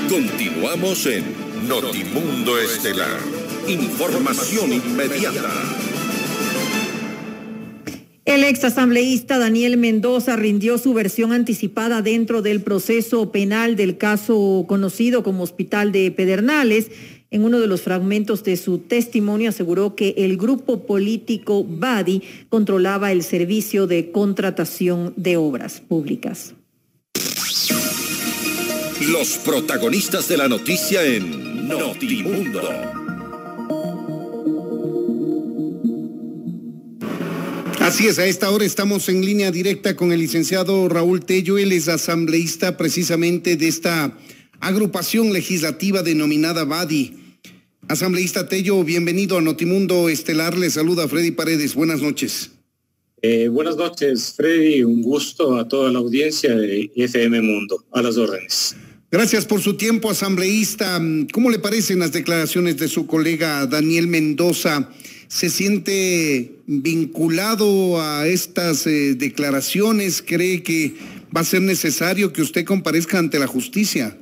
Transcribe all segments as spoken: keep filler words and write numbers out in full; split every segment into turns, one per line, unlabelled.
Continuamos en Notimundo Estelar. Información inmediata.
El exasambleísta Daniel Mendoza rindió su versión anticipada dentro del proceso penal del caso conocido como Hospital de Pedernales. En uno de los fragmentos de su testimonio aseguró que el grupo político Badi controlaba el servicio de contratación de obras públicas.
Los protagonistas de la noticia en Notimundo.
Así es, a esta hora estamos en línea directa con el licenciado Raúl Tello. Él es asambleísta precisamente de esta agrupación legislativa denominada Badi. Asambleísta Tello, bienvenido a Notimundo Estelar. Le saluda Freddy Paredes. Buenas noches.
Eh, buenas noches, Freddy. Un gusto a toda la audiencia de F M Mundo. A las órdenes.
Gracias por su tiempo, asambleísta. ¿Cómo le parecen las declaraciones de su colega Daniel Mendoza? ¿Se siente vinculado a estas eh, declaraciones? ¿Cree que va a ser necesario que usted comparezca ante la justicia?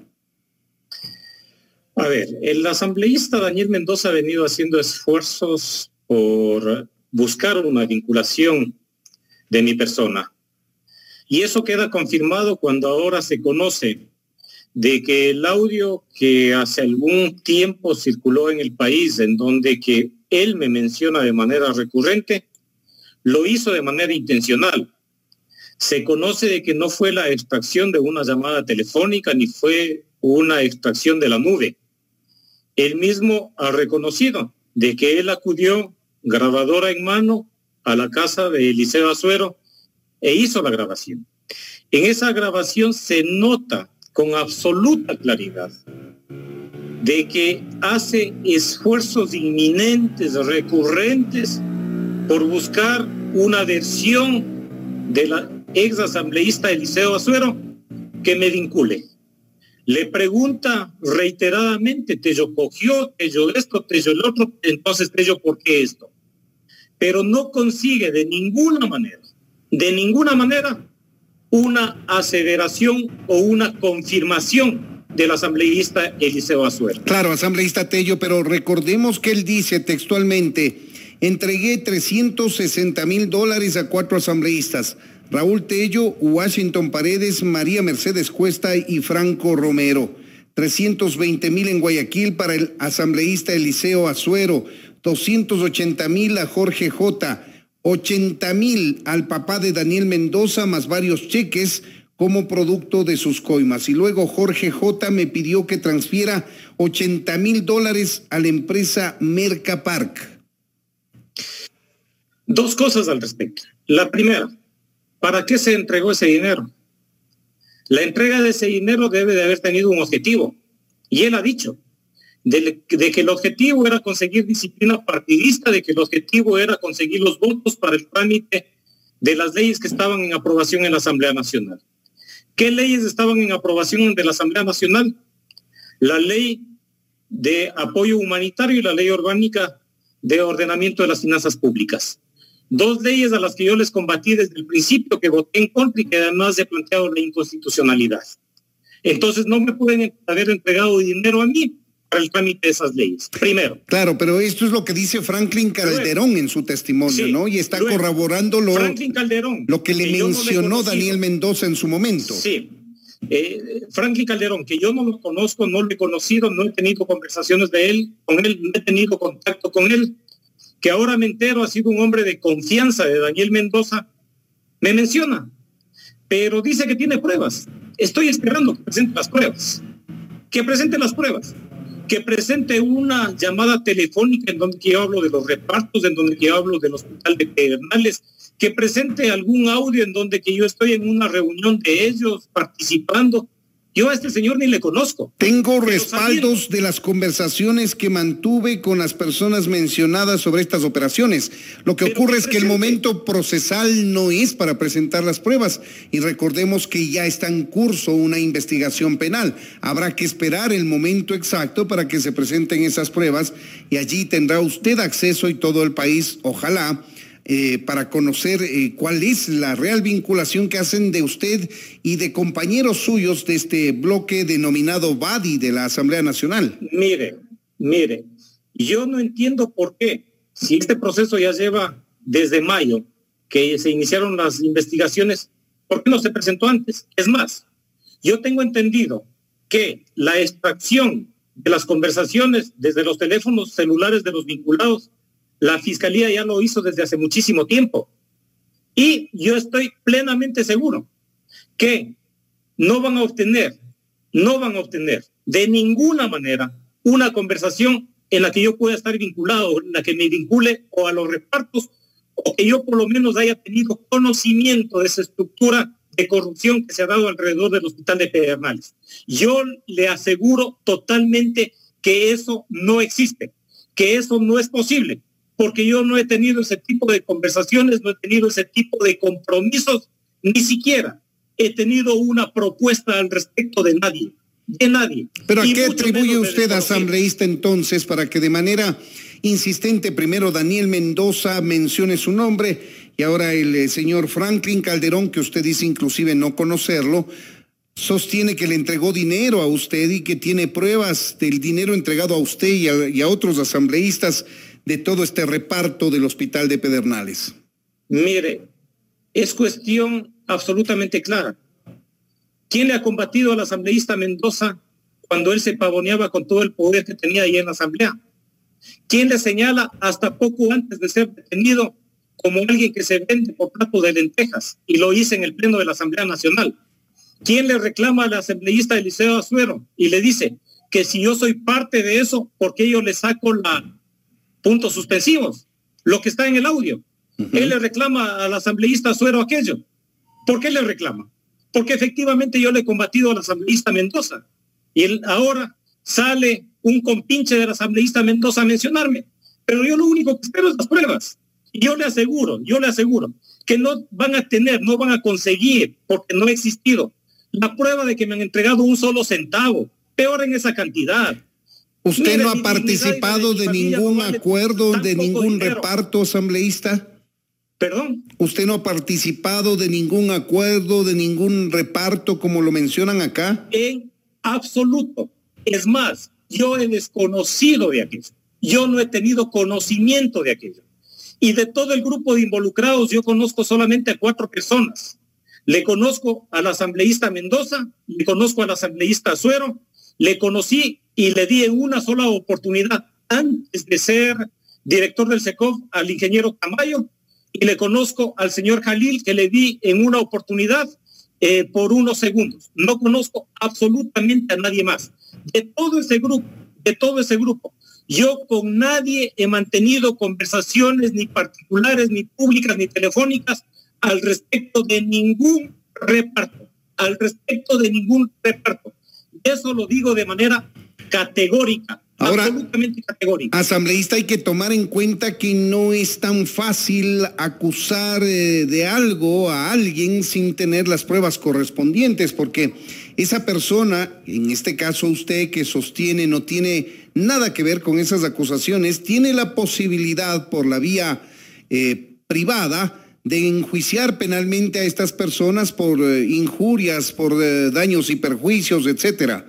A ver, el asambleísta Daniel Mendoza ha venido haciendo esfuerzos por buscar una vinculación de mi persona. Y eso queda confirmado cuando ahora se conoce de que el audio que hace algún tiempo circuló en el país, en donde que él me menciona de manera recurrente, lo hizo de manera intencional. Se conoce de que no fue la extracción de una llamada telefónica ni fue una extracción de la nube. Él mismo ha reconocido de que él acudió grabadora en mano a la casa de Eliseo Azuero e hizo la grabación. En esa grabación se nota con absoluta claridad de que hace esfuerzos inminentes, recurrentes, por buscar una versión de la ex asambleísta Eliseo Azuero que me vincule. Le pregunta reiteradamente, Tello cogió, Tello esto, Tello el otro, entonces Tello, ¿por qué esto? Pero no consigue de ninguna manera, de ninguna manera, una aseveración o una confirmación del asambleísta Eliseo Azuero.
Claro, asambleísta Tello, pero recordemos que él dice textualmente: entregué trescientos sesenta mil dólares a cuatro asambleístas: Raúl Tello, Washington Paredes, María Mercedes Cuesta y Franco Romero. trescientos veinte mil en Guayaquil para el asambleísta Eliseo Azuero, doscientos ochenta mil a Jorge J., ochenta mil al papá de Daniel Mendoza, más varios cheques como producto de sus coimas. Y luego Jorge J. me pidió que transfiera ochenta mil dólares a la empresa Mercapark.
Dos cosas al respecto. La primera, ¿para qué se entregó ese dinero? La entrega de ese dinero debe de haber tenido un objetivo. Y él ha dicho de, de que el objetivo era conseguir disciplina partidista, de que el objetivo era conseguir los votos para el trámite de las leyes que estaban en aprobación en la Asamblea Nacional. ¿Qué leyes estaban en aprobación de la Asamblea Nacional? La ley de apoyo humanitario y la ley orgánica de ordenamiento de las finanzas públicas. Dos leyes a las que yo les combatí desde el principio, que voté en contra y que además he planteado la inconstitucionalidad. Entonces no me pueden haber entregado dinero a mí para el trámite de esas leyes, primero.
Claro, pero esto es lo que dice Franklin Calderón luego, en su testimonio, sí, ¿no? Y está luego, corroborando lo,
Franklin Calderón,
lo que le que mencionó no le Daniel Mendoza en su momento.
Sí, eh, Franklin Calderón, que yo no lo conozco, no lo he conocido, no he tenido conversaciones de él, con él, no he tenido contacto con él, que ahora me entero ha sido un hombre de confianza de Daniel Mendoza, me menciona, pero dice que tiene pruebas. Estoy esperando que presente las pruebas, que presente las pruebas, que presente una llamada telefónica en donde yo hablo de los repartos, en donde yo hablo del hospital de Pedernales, que presente algún audio en donde que yo estoy en una reunión de ellos participando. Yo a este señor ni le conozco.
Tengo respaldos sabiendo de las conversaciones que mantuve con las personas mencionadas sobre estas operaciones. Lo que Pero ocurre es que el momento procesal no es para presentar las pruebas. Y recordemos que ya está en curso una investigación penal. Habrá que esperar el momento exacto para que se presenten esas pruebas y allí tendrá usted acceso y todo el país, ojalá, eh, para conocer eh, cuál es la real vinculación que hacen de usted y de compañeros suyos de este bloque denominado Badi de la Asamblea Nacional.
Mire, mire, yo no entiendo por qué, si este proceso ya lleva desde mayo, que se iniciaron las investigaciones, ¿por qué no se presentó antes? Es más, yo tengo entendido que la extracción de las conversaciones desde los teléfonos celulares de los vinculados, la Fiscalía ya lo hizo desde hace muchísimo tiempo. Y yo estoy plenamente seguro que no van a obtener, no van a obtener de ninguna manera una conversación en la que yo pueda estar vinculado, en la que me vincule o a los repartos, o que yo por lo menos haya tenido conocimiento de esa estructura de corrupción que se ha dado alrededor del Hospital de Pedernales. Yo le aseguro totalmente que eso no existe, que eso no es posible, porque yo no he tenido ese tipo de conversaciones, no he tenido ese tipo de compromisos, ni siquiera he tenido una propuesta al respecto de nadie, de nadie.
¿Pero a qué atribuye usted, asambleísta, entonces, para que de manera insistente primero Daniel Mendoza mencione su nombre y ahora el eh, señor Franklin Calderón, que usted dice inclusive no conocerlo, sostiene que le entregó dinero a usted y que tiene pruebas del dinero entregado a usted y a, y a otros asambleístas de todo este reparto del Hospital de Pedernales?
Mire, es cuestión absolutamente clara. ¿Quién le ha combatido al asambleísta Mendoza cuando él se pavoneaba con todo el poder que tenía ahí en la asamblea? ¿Quién le señala hasta poco antes de ser detenido como alguien que se vende por plato de lentejas? Y lo hice en el pleno de la Asamblea Nacional. ¿Quién le reclama al asambleísta Eliseo Azuero y le dice que si yo soy parte de eso, ¿por qué yo le saco la puntos suspensivos? Lo que está en el audio. Uh-huh. Él le reclama al asambleísta Azuero aquello. ¿Por qué le reclama? Porque efectivamente yo le he combatido al asambleísta Mendoza. Y él ahora sale un compinche del asambleísta Mendoza a mencionarme. Pero yo lo único que espero es las pruebas. Y yo le aseguro, yo le aseguro que no van a tener, no van a conseguir, porque no ha existido la prueba de que me han entregado un solo centavo, peor en esa cantidad.
¿Usted
Mire,
no ha participado de, de ningún no vale acuerdo, de ningún dinero. reparto, asambleísta?
¿Perdón?
¿Usted no ha participado de ningún acuerdo, de ningún reparto, como lo mencionan acá?
En absoluto. Es más, yo he desconocido de aquello. Yo no he tenido conocimiento de aquello. Y de todo el grupo de involucrados, yo conozco solamente a cuatro personas. Le conozco al asambleísta Mendoza, le conozco al asambleísta Azuero, le conocí y le di en una sola oportunidad antes de ser director del SECOF al ingeniero Tamayo, y le conozco al señor Jalil, que le di en una oportunidad eh, por unos segundos. No conozco absolutamente a nadie más. De todo ese grupo, de todo ese grupo, yo con nadie he mantenido conversaciones ni particulares, ni públicas, ni telefónicas al respecto de ningún reparto, al respecto de ningún reparto. Eso lo digo de manera categórica.
Ahora,
absolutamente categórica.
Asambleísta, hay que tomar en cuenta que no es tan fácil acusar eh, de algo a alguien sin tener las pruebas correspondientes, porque esa persona, en este caso usted que sostiene no tiene nada que ver con esas acusaciones, tiene la posibilidad por la vía eh, privada de enjuiciar penalmente a estas personas por eh, injurias, por eh, daños y perjuicios, etcétera.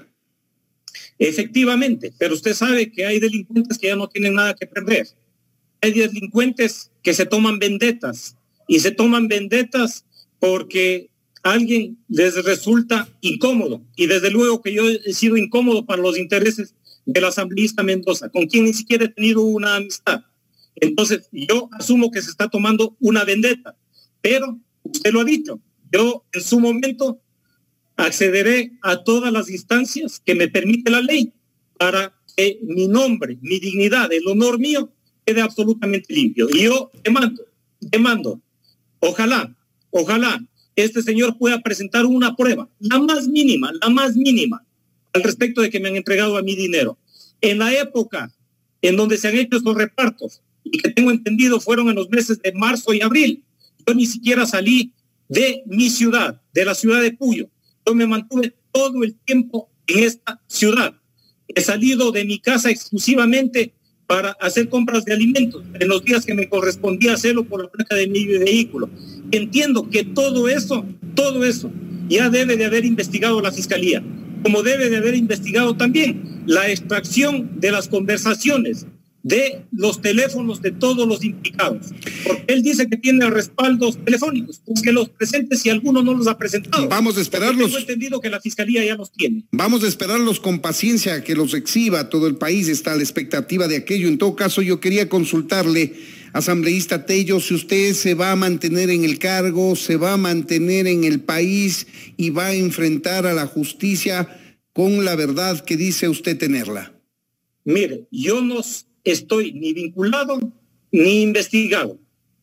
Efectivamente, pero usted sabe que hay delincuentes que ya no tienen nada que perder. Hay delincuentes que se toman vendetas y se toman vendetas porque alguien les resulta incómodo, y desde luego que yo he sido incómodo para los intereses del asambleísta Mendoza, con quien ni siquiera he tenido una amistad. Entonces yo asumo que se está tomando una vendetta, pero usted lo ha dicho, yo en su momento accederé a todas las instancias que me permite la ley para que mi nombre, mi dignidad, el honor mío quede absolutamente limpio. Y yo demando, demando, ojalá, ojalá este señor pueda presentar una prueba, la más mínima, la más mínima, al respecto de que me han entregado a mi dinero. En la época en donde se han hecho estos repartos, y que tengo entendido fueron en los meses de marzo y abril, yo ni siquiera salí de mi ciudad, de la ciudad de Puyo. Yo me mantuve todo el tiempo en esta ciudad. He salido de mi casa exclusivamente para hacer compras de alimentos en los días que me correspondía hacerlo por la placa de mi vehículo. Entiendo que todo eso, todo eso ya debe de haber investigado la Fiscalía, como debe de haber investigado también la extracción de las conversaciones de los teléfonos de todos los implicados. Porque él dice que tiene respaldos telefónicos, pues que los presente si alguno no los ha presentado.
Vamos a esperarlos.
Tengo entendido que la Fiscalía ya los tiene.
Vamos a esperarlos con paciencia, que los exhiba. Todo el país está a la expectativa de aquello. En todo caso, yo quería consultarle, asambleísta Tello, si usted se va a mantener en el cargo, se va a mantener en el país y va a enfrentar a la justicia con la verdad que dice usted tenerla.
Mire, yo no estoy ni vinculado ni investigado.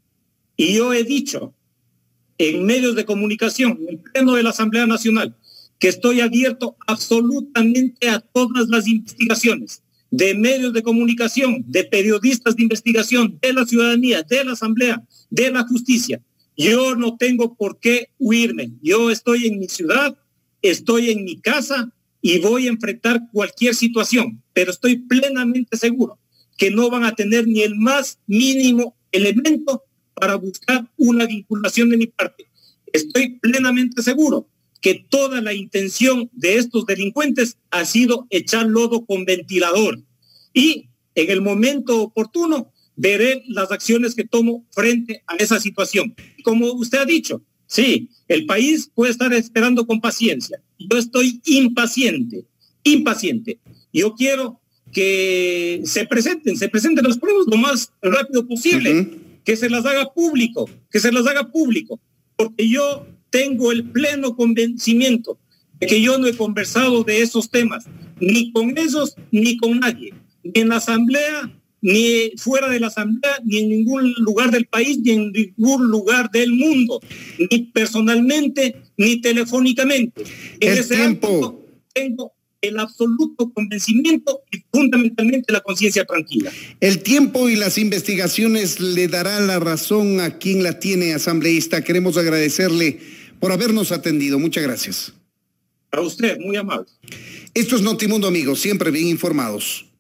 Y yo he dicho en medios de comunicación, en el pleno de la Asamblea Nacional, que estoy abierto absolutamente a todas las investigaciones de medios de comunicación, de periodistas de investigación, de la ciudadanía, de la Asamblea, de la justicia. Yo no tengo por qué huirme. Yo estoy en mi ciudad, estoy en mi casa y voy a enfrentar cualquier situación, pero estoy plenamente seguro que no van a tener ni el más mínimo elemento para buscar una vinculación de mi parte. Estoy plenamente seguro que toda la intención de estos delincuentes ha sido echar lodo con ventilador. Y en el momento oportuno veré las acciones que tomo frente a esa situación. Como usted ha dicho, sí, el país puede estar esperando con paciencia. Yo estoy impaciente, impaciente. Yo quiero que se presenten, se presenten las pruebas lo más rápido posible, uh-huh. que se las haga público, que se las haga público, porque yo tengo el pleno convencimiento de que yo no he conversado de esos temas, ni con ellos, ni con nadie, ni en la Asamblea, ni fuera de la Asamblea, ni en ningún lugar del país, ni en ningún lugar del mundo, ni personalmente, ni telefónicamente. En
el
ese
tiempo.
ámbito tengo el absoluto convencimiento y fundamentalmente la conciencia tranquila.
El tiempo y las investigaciones le dará la razón a quien la tiene, asambleísta. Queremos agradecerle por habernos atendido. Muchas gracias.
A usted, muy amable.
Esto es Notimundo, amigos, siempre bien informados.